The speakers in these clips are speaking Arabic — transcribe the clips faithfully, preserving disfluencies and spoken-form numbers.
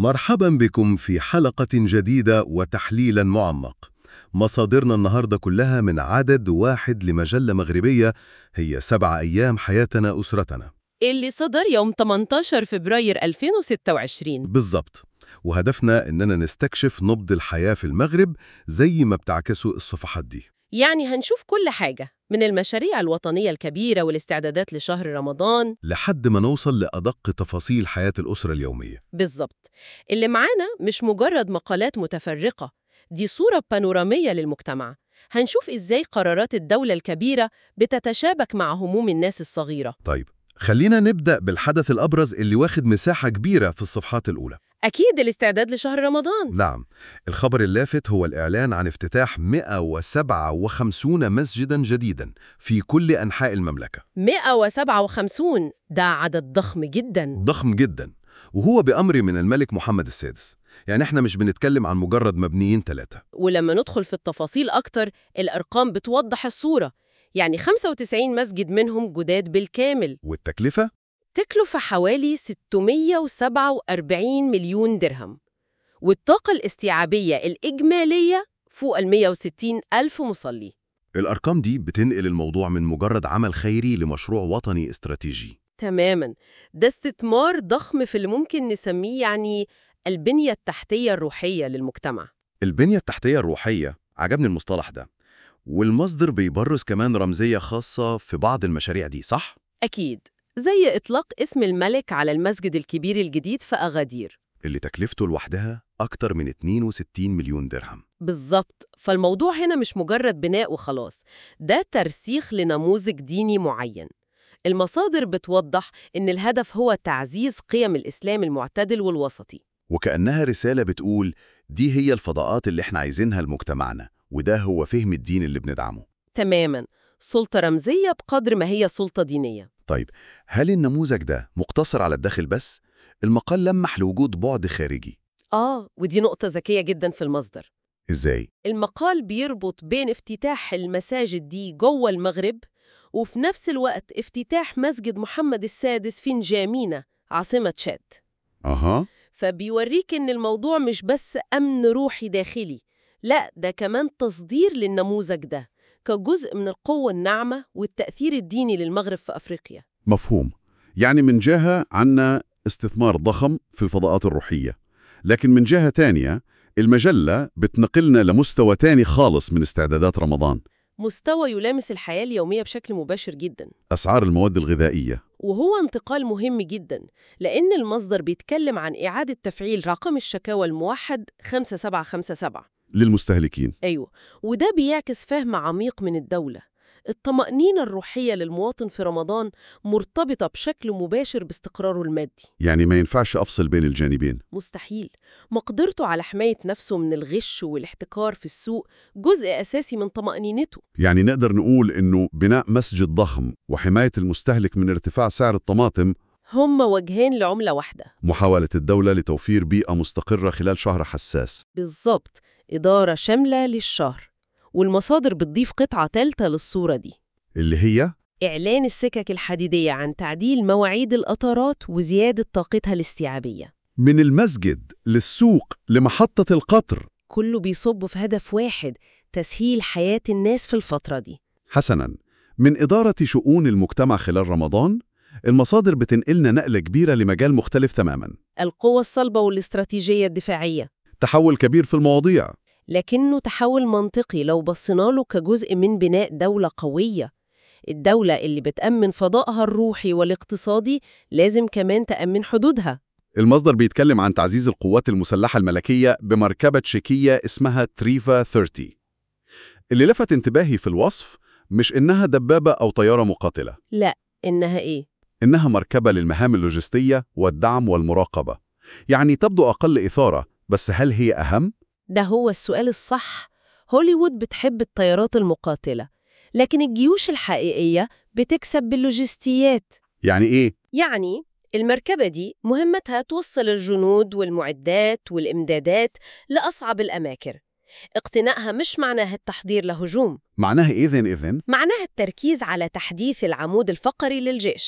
مرحبا بكم في حلقة جديدة وتحليلا معمق. مصادرنا النهاردة كلها من عدد واحد لمجلة مغربية هي سبع أيام حياتنا أسرتنا. اللي صدر يوم ثمانية عشر فبراير ألفين وستة وعشرين. بالضبط، وهدفنا إننا نستكشف نبض الحياة في المغرب زي ما بتعكسوا الصفحات دي. يعني هنشوف كل حاجة من المشاريع الوطنية الكبيرة والاستعدادات لشهر رمضان لحد ما نوصل لأدق تفاصيل حياة الأسرة اليومية. بالظبط. اللي معانا مش مجرد مقالات متفرقة، دي صورة بانورامية للمجتمع. هنشوف إزاي قرارات الدولة الكبيرة بتتشابك مع هموم الناس الصغيرة. طيب، خلينا نبدأ بالحدث الأبرز اللي واخد مساحة كبيرة في الصفحات الأولى. أكيد الاستعداد لشهر رمضان. نعم، الخبر اللافت هو الإعلان عن افتتاح مئة وسبعة وخمسين مسجداً جديداً في كل أنحاء المملكة. مئة وسبعة وخمسين ده عدد ضخم جدا. ضخم جداً، وهو بأمر من الملك محمد السادس. يعني احنا مش بنتكلم عن مجرد مبنيين ثلاثة. ولما ندخل في التفاصيل أكتر الأرقام بتوضح الصورة. يعني خمسة وتسعين مسجد منهم جداد بالكامل. والتكلفة؟ تكلفة حوالي ستمائة وسبعة وأربعين مليون درهم. والطاقة الاستيعابية الإجمالية فوق ال مئة وستين ألف مصلي. الأرقام دي بتنقل الموضوع من مجرد عمل خيري لمشروع وطني استراتيجي. تماماً، ده استثمار ضخم في اللي ممكن نسميه يعني البنية التحتية الروحية للمجتمع. البنية التحتية الروحية، عجبني المصطلح ده. والمصدر بيبرز كمان رمزية خاصة في بعض المشاريع دي، صح؟ أكيد، زي إطلاق اسم الملك على المسجد الكبير الجديد في أغادير اللي تكلفته لوحدها أكتر من اثنين وستين مليون درهم. بالظبط. فالموضوع هنا مش مجرد بناء وخلاص، ده ترسيخ لنموذج ديني معين. المصادر بتوضح إن الهدف هو تعزيز قيم الإسلام المعتدل والوسطي. وكأنها رسالة بتقول دي هي الفضاءات اللي احنا عايزينها لمجتمعنا، وده هو فهم الدين اللي بندعمه. تماماً، سلطة رمزية بقدر ما هي سلطة دينية. طيب، هل النموذج ده مقتصر على الداخل بس؟ المقال لمح لوجود بعد خارجي. آه، ودي نقطة ذكية جداً في المصدر. إزاي؟ المقال بيربط بين افتتاح المساجد دي جوه المغرب وفي نفس الوقت افتتاح مسجد محمد السادس في نجامينا عاصمة تشاد. أها. فبيوريك إن الموضوع مش بس أمن روحي داخلي، لا ده كمان تصدير للنموذج ده كجزء من القوة الناعمة والتأثير الديني للمغرب في أفريقيا. مفهوم. يعني من جهة عنا استثمار ضخم في الفضاءات الروحية، لكن من جهة تانية المجلة بتنقلنا لمستوى تاني خالص من استعدادات رمضان. مستوى يلامس الحياة اليومية بشكل مباشر جداً. أسعار المواد الغذائية. وهو انتقال مهم جداً، لأن المصدر بيتكلم عن إعادة تفعيل رقم الشكاوى الموحد خمسة سبعة خمسة سبعة للمستهلكين. أيوة، وده بيعكس فهم عميق من الدولة. الطمأنينة الروحية للمواطن في رمضان مرتبطة بشكل مباشر باستقراره المادي. يعني ما ينفعش أفصل بين الجانبين. مستحيل. مقدرته على حماية نفسه من الغش والاحتكار في السوق جزء أساسي من طمأنينته. يعني نقدر نقول إنه بناء مسجد ضخم وحماية المستهلك من ارتفاع سعر الطماطم هما وجهين لعملة واحدة. محاولة الدولة لتوفير بيئة مستقرة خلال شهر حساس. بالظبط، إدارة شاملة للشهر. والمصادر بتضيف قطعة ثالثة للصورة دي، اللي هي إعلان السكك الحديدية عن تعديل مواعيد القطارات وزيادة طاقتها الاستيعابية. من المسجد للسوق لمحطة القطر، كله بيصب في هدف واحد: تسهيل حياة الناس في الفترة دي. حسناً، من إدارة شؤون المجتمع خلال رمضان، المصادر بتنقلنا نقلة كبيرة لمجال مختلف تماماً. القوة الصلبة والاستراتيجية الدفاعية. تحول كبير في المواضيع. لكنه تحول منطقي لو بصينا له كجزء من بناء دولة قوية. الدولة اللي بتأمن فضائها الروحي والاقتصادي لازم كمان تأمن حدودها. المصدر بيتكلم عن تعزيز القوات المسلحة الملكية بمركبة تشيكية اسمها تريفا ثلاثين. اللي لفت انتباهي في الوصف مش إنها دبابة أو طيارة مقاتلة. لا، إنها إيه؟ إنها مركبة للمهام اللوجستية والدعم والمراقبة. يعني تبدو أقل إثارة، بس هل هي أهم؟ ده هو السؤال الصح. هوليوود بتحب الطيارات المقاتلة، لكن الجيوش الحقيقية بتكسب باللوجستيات. يعني إيه؟ يعني المركبة دي مهمتها توصل الجنود والمعدات والإمدادات لأصعب الأماكن. اقتنائها مش معناه التحضير لهجوم، معناها إذن إذن؟ معناها التركيز على تحديث العمود الفقري للجيش.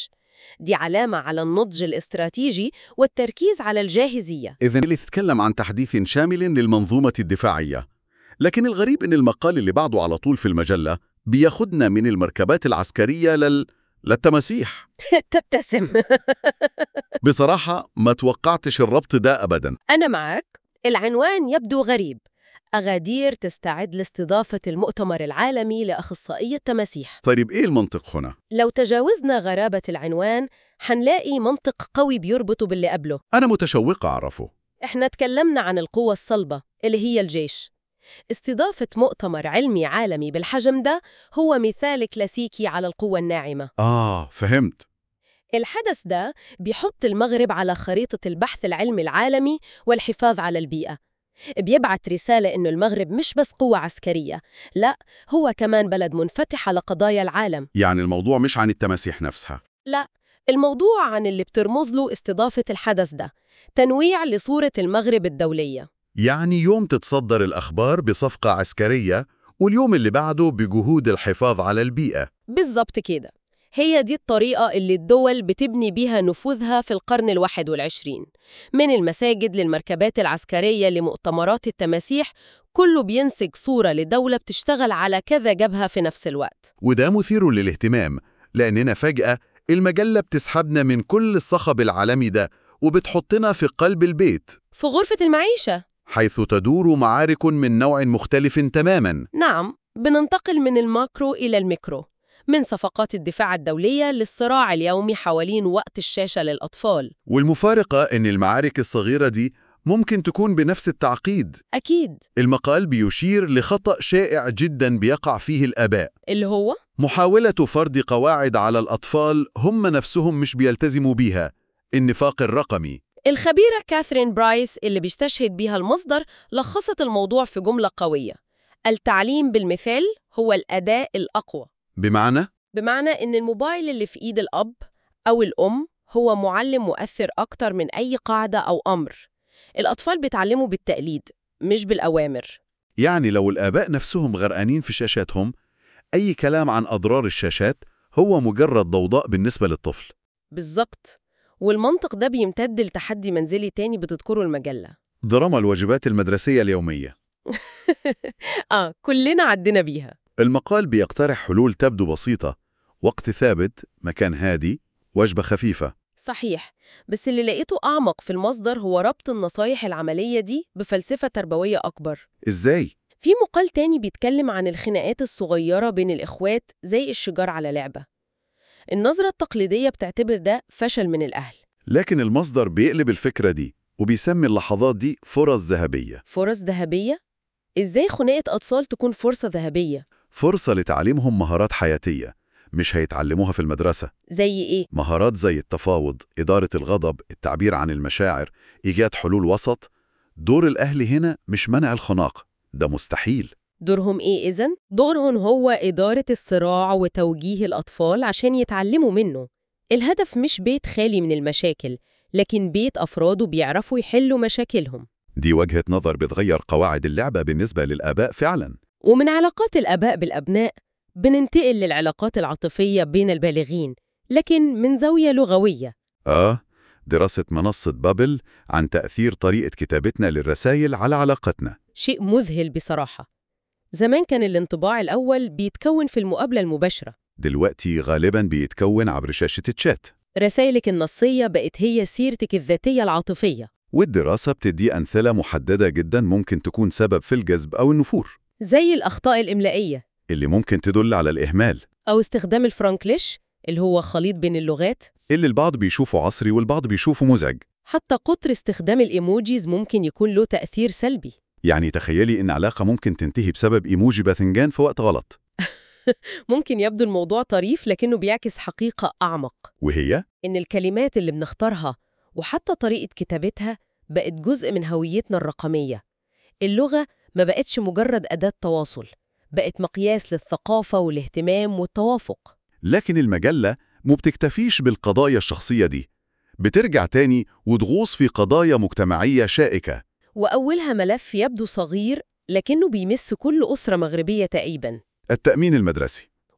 دي علامة على النضج الاستراتيجي والتركيز على الجاهزية. إذن اللي تتكلم عن تحديث شامل للمنظومة الدفاعية. لكن الغريب إن المقال اللي بعده على طول في المجلة بياخدنا من المركبات العسكرية لل... للتماسيح. تبتسم. بصراحة ما توقعتش الربط ده أبداً. أنا معك. العنوان يبدو غريب. أغادير تستعد لاستضافة المؤتمر العالمي لأخصائية التماسيح. طيب إيه المنطق هنا؟ لو تجاوزنا غرابة العنوان حنلاقي منطق قوي بيربطه باللي قبله. أنا متشوق أعرفه. إحنا تكلمنا عن القوة الصلبة اللي هي الجيش. استضافة مؤتمر علمي عالمي بالحجم ده هو مثال كلاسيكي على القوة الناعمة. آه فهمت. الحدث ده بيحط المغرب على خريطة البحث العلمي العالمي والحفاظ على البيئة. بيبعت رسالة إنه المغرب مش بس قوة عسكرية، لا، هو كمان بلد منفتح على قضايا العالم. يعني الموضوع مش عن التماسيح نفسها. لا، الموضوع عن اللي بترمز له استضافة الحدث ده، تنويع لصورة المغرب الدولية. يعني يوم تتصدر الأخبار بصفقة عسكرية واليوم اللي بعده بجهود الحفاظ على البيئة. بالضبط كده. هي دي الطريقة اللي الدول بتبني بيها نفوذها في القرن الواحد والعشرين، من المساجد للمركبات العسكرية لمؤتمرات التماسيح، كله بينسج صورة لدولة بتشتغل على كذا جبهة في نفس الوقت. وده مثير للاهتمام لأننا فجأة المجلة بتسحبنا من كل الصخب العالمي ده وبتحطنا في قلب البيت، في غرفة المعيشة، حيث تدور معارك من نوع مختلف تماماً. نعم، بننتقل من الماكرو إلى الميكرو، من صفقات الدفاع الدولية للصراع اليومي حوالين وقت الشاشة للأطفال. والمفارقة إن المعارك الصغيرة دي ممكن تكون بنفس التعقيد. أكيد. المقال بيشير لخطأ شائع جداً بيقع فيه الآباء، اللي هو محاولة فرض قواعد على الأطفال هم نفسهم مش بيلتزموا بيها، النفاق الرقمي. الخبيرة كاثرين برايس اللي بيستشهد بيها المصدر لخصت الموضوع في جملة قوية: التعليم بالمثال هو الأداة الأقوى. بمعنى؟ بمعنى إن الموبايل اللي في إيد الأب أو الأم هو معلم مؤثر أكتر من أي قاعدة أو أمر. الأطفال بيتعلموا بالتقليد مش بالأوامر. يعني لو الآباء نفسهم غرقانين في شاشاتهم، أي كلام عن أضرار الشاشات هو مجرد ضوضاء بالنسبة للطفل. بالظبط. والمنطق ده بيمتد لتحدي منزلي تاني بتذكره المجلة: دراما الواجبات المدرسية اليومية. آه كلنا عدنا بيها. المقال بيقترح حلول تبدو بسيطة: وقت ثابت، مكان هادي، وجبة خفيفة. صحيح، بس اللي لقيته أعمق في المصدر هو ربط النصايح العملية دي بفلسفة تربوية أكبر. إزاي؟ في مقال تاني بيتكلم عن الخناقات الصغيرة بين الإخوات زي الشجار على لعبة. النظرة التقليدية بتعتبر ده فشل من الأهل. لكن المصدر بيقلب الفكرة دي وبيسمي اللحظات دي فرص ذهبية. فرص ذهبية؟ إزاي خناقة أطفال تكون فرصة ذهبية؟ فرصة لتعليمهم مهارات حياتية مش هيتعلموها في المدرسة. زي إيه؟ مهارات زي التفاوض، إدارة الغضب، التعبير عن المشاعر، إيجاد حلول وسط. دور الأهل هنا مش منع الخناق، ده مستحيل. دورهم إيه إذن؟ دورهم هو إدارة الصراع وتوجيه الأطفال عشان يتعلموا منه. الهدف مش بيت خالي من المشاكل، لكن بيت أفراده بيعرفوا يحلوا مشاكلهم. دي وجهة نظر بتغير قواعد اللعبة بالنسبة للآباء فعلاً. ومن علاقات الآباء بالأبناء بننتقل للعلاقات العاطفية بين البالغين، لكن من زاوية لغوية. آه، دراسة منصة بابل عن تأثير طريقة كتابتنا للرسائل على علاقتنا. شيء مذهل بصراحة. زمان كان الانطباع الأول بيتكون في المقابلة المباشرة، دلوقتي غالباً بيتكون عبر شاشة الشات. رسائلك النصية بقت هي سيرتك الذاتية العاطفية. والدراسة بتدي أمثلة محددة جداً ممكن تكون سبب في الجذب أو النفور، زي الأخطاء الإملائية اللي ممكن تدل على الإهمال، أو استخدام الفرانكليش اللي هو خليط بين اللغات، اللي البعض بيشوفه عصري والبعض بيشوفه مزعج. حتى كتر استخدام الإيموجيز ممكن يكون له تأثير سلبي. يعني تخيلي إن علاقة ممكن تنتهي بسبب إيموجي باذنجان في وقت غلط. ممكن يبدو الموضوع طريف، لكنه بيعكس حقيقة أعمق، وهي إن الكلمات اللي بنختارها وحتى طريقة كتابتها بقت جزء من هويتنا الرقمية. اللغة ما بقتش مجرد أداة تواصل، بقت مقياس للثقافة والاهتمام والتوافق. لكن المجلة ما بتكتفيش بالقضايا الشخصية دي، بترجع تاني وتغوص في قضايا مجتمعية شائكة. وأولها ملف يبدو صغير لكنه بيمس كل أسرة مغربية تقريباً: التأمين المدرسي.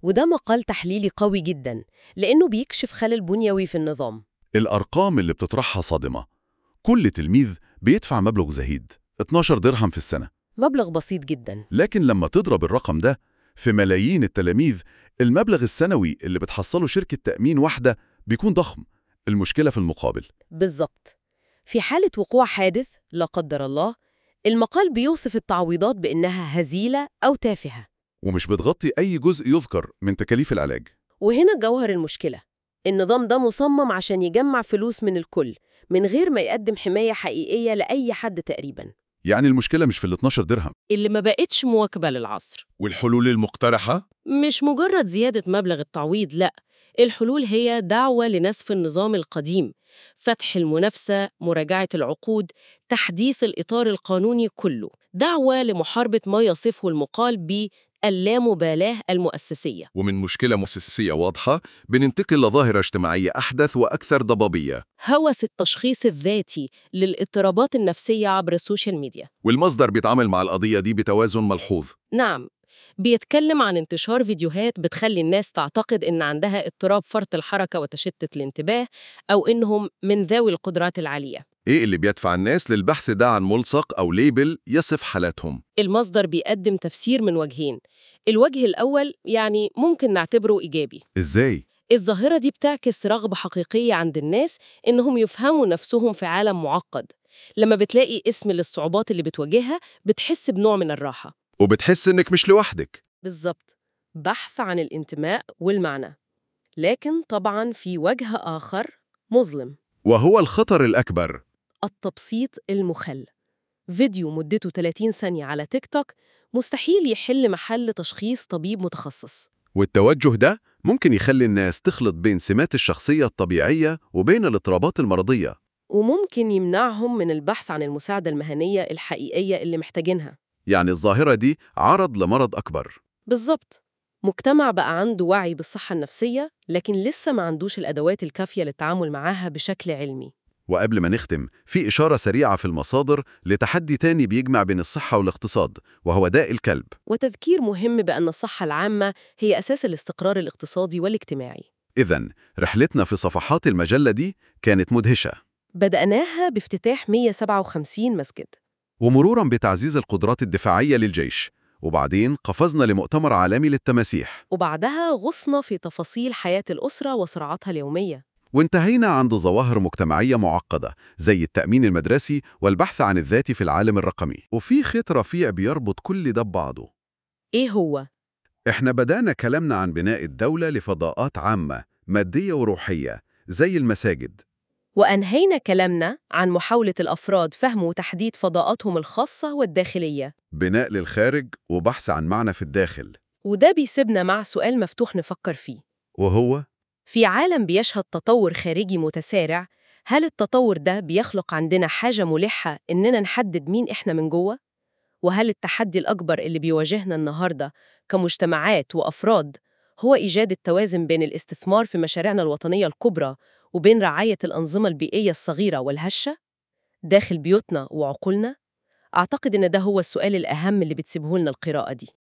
وده مقال تحليلي قوي جدا لأنه بيكشف خلل بنيوي في النظام. الأرقام اللي بتطرحها صادمة. كل تلميذ بيدفع مبلغ زهيد اتناشر درهم في السنة، مبلغ بسيط جدا. لكن لما تضرب الرقم ده في ملايين التلاميذ، المبلغ السنوي اللي بتحصله شركة تأمين واحدة بيكون ضخم. المشكلة في المقابل. بالظبط. في حالة وقوع حادث لا قدر الله، المقال بيوصف التعويضات بأنها هزيلة أو تافهة. ومش بتغطي أي جزء يذكر من تكاليف العلاج. وهنا جوهر المشكلة. النظام ده مصمم عشان يجمع فلوس من الكل من غير ما يقدم حماية حقيقية لأي حد تقريباً. يعني المشكلة مش في ال اتناشر درهم. اللي ما بقتش مواكبة للعصر. والحلول المقترحة؟ مش مجرد زيادة مبلغ التعويض، لأ، الحلول هي دعوة لنسف النظام القديم، فتح المنافسة، مراجعة العقود، تحديث الإطار القانوني كله، دعوة لمحاربة ما يصفه المقال باللامبالاة المؤسسية. ومن مشكلة مؤسسية واضحة بننتقل لظاهرة اجتماعية أحدث وأكثر ضبابية. هوس التشخيص الذاتي للاضطرابات النفسية عبر السوشيال ميديا. والمصدر بيتعامل مع القضية دي بتوازن ملحوظ. نعم، بيتكلم عن انتشار فيديوهات بتخلي الناس تعتقد إن عندها اضطراب فرط الحركة وتشتت الانتباه، أو إنهم من ذوي القدرات العالية. إيه اللي بيدفع الناس للبحث ده عن ملصق أو ليبل يصف حالاتهم؟ المصدر بيقدم تفسير من وجهين. الوجه الأول يعني ممكن نعتبره إيجابي. إزاي؟ الظاهرة دي بتعكس رغبة حقيقية عند الناس إنهم يفهموا نفسهم في عالم معقد. لما بتلاقي اسم للصعوبات اللي بتواجهها بتحس بنوع من الراحة. وبتحس إنك مش لوحدك. بالظبط، بحث عن الانتماء والمعنى. لكن طبعاً في وجه آخر مظلم، وهو الخطر الأكبر. التبسيط المخل. فيديو مدته ثلاثين ثانية على تيك توك مستحيل يحل محل تشخيص طبيب متخصص. والتوجه ده ممكن يخلي الناس تخلط بين سمات الشخصية الطبيعية وبين الاضطرابات المرضية. وممكن يمنعهم من البحث عن المساعدة المهنية الحقيقية اللي محتاجينها. يعني الظاهرة دي عرض لمرض أكبر. بالظبط. مجتمع بقى عنده وعي بالصحة النفسية لكن لسه ما عندوش الأدوات الكافية للتعامل معاها بشكل علمي. وقبل ما نختم، في إشارة سريعة في المصادر لتحدي تاني بيجمع بين الصحة والاقتصاد، وهو داء الكلب. وتذكير مهم بأن الصحة العامة هي أساس الاستقرار الاقتصادي والاجتماعي. إذن رحلتنا في صفحات المجلة دي كانت مدهشة، بدأناها بافتتاح مئة وسبعة وخمسين مسجد، ومروراً بتعزيز القدرات الدفاعية للجيش، وبعدين قفزنا لمؤتمر عالمي للتماسيح، وبعدها غصنا في تفاصيل حياة الأسرة وصراعاتها اليومية. وانتهينا عند ظواهر مجتمعية معقدة زي التأمين المدرسي والبحث عن الذات في العالم الرقمي. وفي خيط رفيع بيربط كل ده ببعضه. إيه هو؟ إحنا بدأنا كلامنا عن بناء الدولة لفضاءات عامة مادية وروحية زي المساجد، وأنهينا كلامنا عن محاولة الأفراد فهم وتحديد فضاءاتهم الخاصة والداخلية. بناء للخارج وبحث عن معنى في الداخل. وده بيسيبنا مع سؤال مفتوح نفكر فيه. وهو في عالم بيشهد تطور خارجي متسارع، هل التطور ده بيخلق عندنا حاجة ملحة إننا نحدد مين إحنا من جوه؟ وهل التحدي الأكبر اللي بيواجهنا النهاردة كمجتمعات وأفراد هو إيجاد التوازن بين الاستثمار في مشاريعنا الوطنية الكبرى وبين رعاية الأنظمة البيئية الصغيرة والهشة داخل بيوتنا وعقولنا؟ أعتقد إن ده هو السؤال الأهم اللي بتسيبه لنا القراءة دي.